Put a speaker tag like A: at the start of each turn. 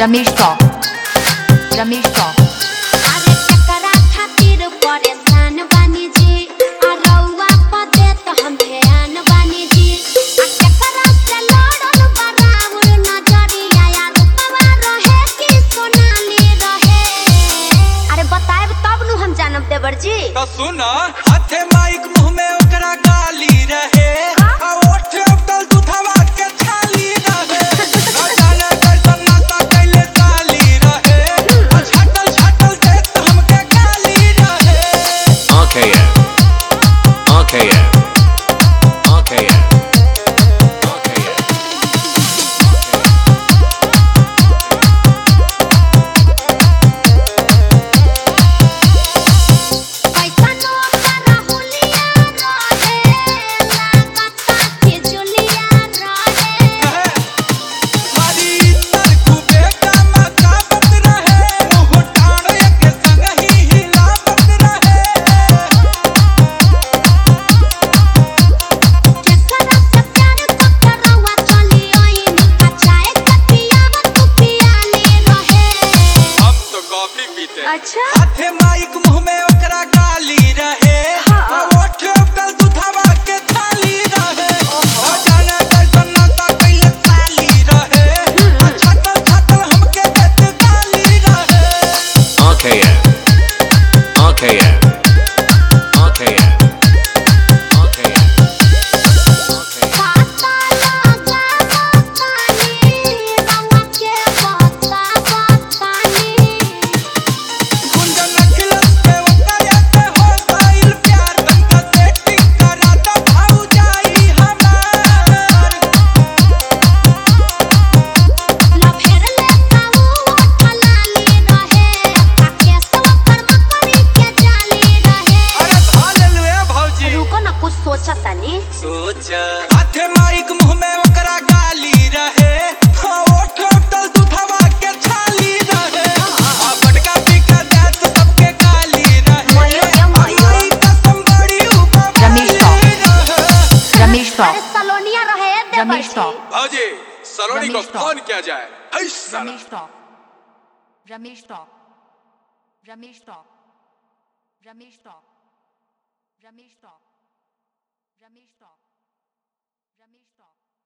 A: Ramesh top Ramesh top
B: अरे टकरा खातिर परेशान बानी जी अरौआ पदे तो हम ध्यान बानी जी टकरा से लड़ल बराबर नजरिया या रूपवा रहे कि सोनाली रहे। अरे बताएब तब नु हम जानब देवर जी।
C: तो सुन हाथे माइक मुंह में ओकरा गाली रहे आ ओठ उठल दुधवा के छाली रहे ना जाने कैसन नाता कैले ताली रहे आ छटल छटल देख तो हमके गाली रहे।
D: RKM RKM RKM
B: कैसनो करा हुलिया रहे लागता कि जुलिया रहे।
C: मारी तर खूबे कामकाबत रहे मुंह टाण के संग ही हिलावत रहे।
B: टकरा से प्यार को करवा चली आई नीका चाय के पियावत तू पियाली रहे।
C: हम तो कॉफी पीते।
B: अच्छा
C: हाथे माइक मुंह में ओकरा गाली रहे आ ओठ उठल दुधवा के छाली रहे ना जाने कैसन नाता कैले ताली रहे आ छटल छटल हमके देत गाली रहे।
D: RKM RKM RKM RKM
B: पाता लगा बतानी रवा के बता बतानी।
C: गुंजन अखिलस पे उतरे पे हो गइल प्यार तनका सेटिंग करा द भाऊ जाई हमार।
B: लफेर लेता वो ठलाली रहे काके सब पर मकड़ी के जाली रहे।
C: अरे धाल लुए भौजी
B: रुको ना कुछ सोचा तनी।
C: सोच हाथे माइक मुंह में ओकरा गाली रहे हाँ ओठ उठल दुधवा के छाली रहे आ बटका पी के देत सबके गाली रहे
B: मयो या मयो।
C: माई कसम बड़ी
A: रमेश
C: उपवाली
A: टॉप।
C: रहे।
A: रमेश
B: अरे
A: टॉप
B: सलोनिया रहे देवर
A: रमेश
B: जी।
A: टॉप
C: भौजी सलोनी को
A: रमेश टॉप।
C: फोन किया जाए ऐसा
A: Ramesh top Ramesh top Ramesh top Ramesh top Ramesh top Ramesh top Ramesh top